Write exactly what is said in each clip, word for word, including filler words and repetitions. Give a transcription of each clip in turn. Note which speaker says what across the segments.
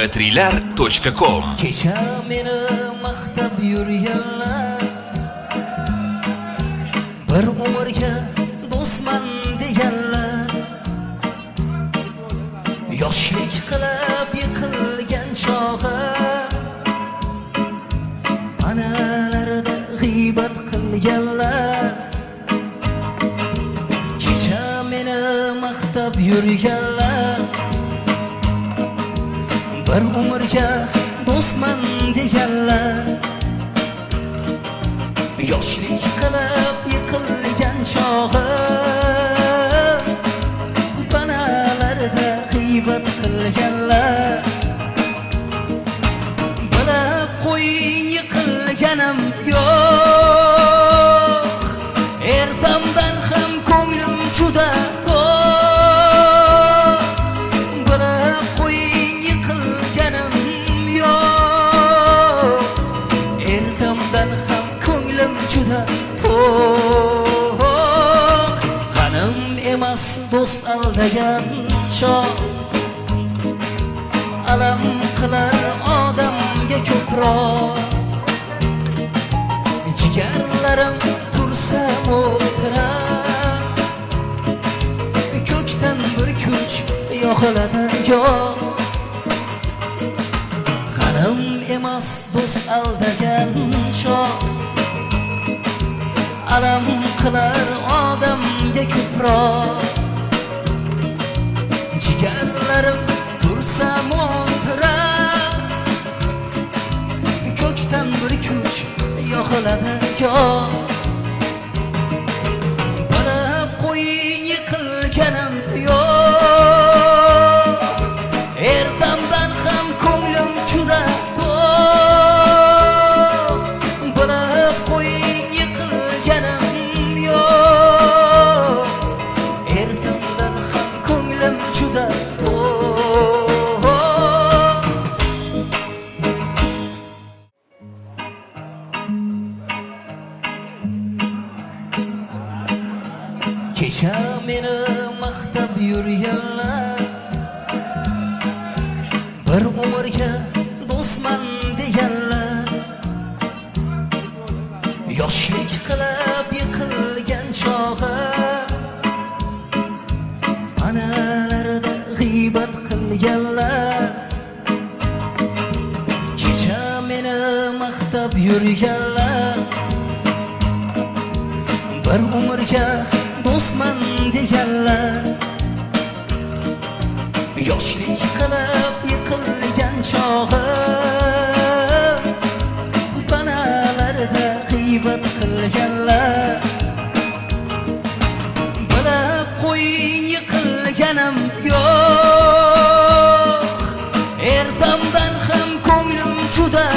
Speaker 1: nuqta trilar nuqta com.
Speaker 2: Kecha meni maqtab yurganlar, bir umrga do'stman deganlar, yoshlik qilib yiqilgan chog'i analarida g'iybat qilganlar. Kecha meni maqtab yurganlar, bir umrga do'stman deganlar, yoshlik qilib yiqilgan chog'i panalarida g'iybat qilganlar. Bilib qo'ying, yiqilganim yo'q, ertamdan ham ko'nglim juda to'q. Bilib qo'ying, yiqilganim yo'q, ertamdan ham ko'nglim juda to'q. G'anim emas do'st aldagan chog', alam qilar odamga ko'proq. Jigarlarim tursa o'tirar, ko'kdan bir kuch yog'iladi goh. G'anim emas do'st aldagan chog', alam qilar odamga ko'proq. Jigarlarim tursa o'tirar, ko'kdan bir kuch yog'iladi goh. Bilib qo'ying, yiqilganim yo'q, ertamdan ham ko'nglim juda to'q. Bilib qo'ying, yiqilganim yo'q, ertamdan ham ko'nglim juda to'q. Kecha meni maqtab yurganlar, bir umrga do'stman deganlar, yoshlik qilib yiqilgan chog'i analarida g'iybat qilganlar. Kecha meni maqtab yurganlar, bir umrga do'stman deganlar, yoshlik qilib yiqilgan chog'i panalarida g'iybat qilganlar. Bilib qo'ying, yiqilganim yo'q, ertamdan ham ko'nglim juda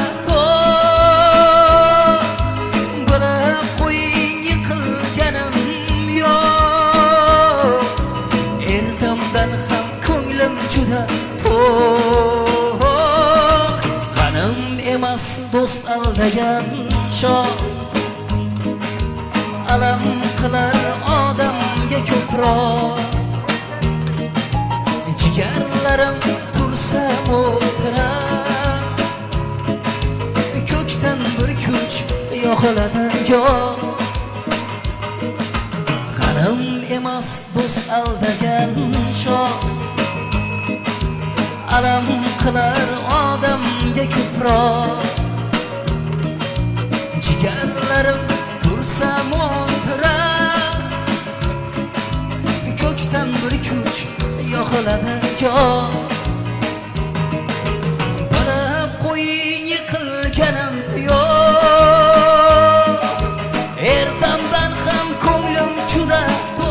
Speaker 2: to'q. Bilib qo'ying, yiqilganim yo'q, ertamdan ham ko'nglim juda to'q. G'anim emas do'st aldagan chog', alam qilar odamga ko'proq. Jigarlarim tursa o'tirar, ko'kdan bir kuch yog'iladi goh. G'anim emas do'st aldagan chog', alam qilar odamga ko'proq. Jigarlarim tursa o'tirar, ko'kdan bir kuch yog'iladi goh. Bilib qo'ying, yiqilganim yo'q, ertamdan ham ko'nglim juda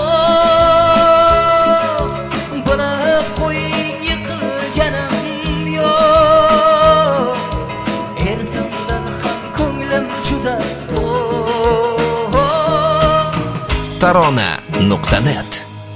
Speaker 2: to'q. Bilib qo'ying, yiqilganim yo'q, ertamdan ham ko'nglim juda to'q.
Speaker 1: tarona nuqta net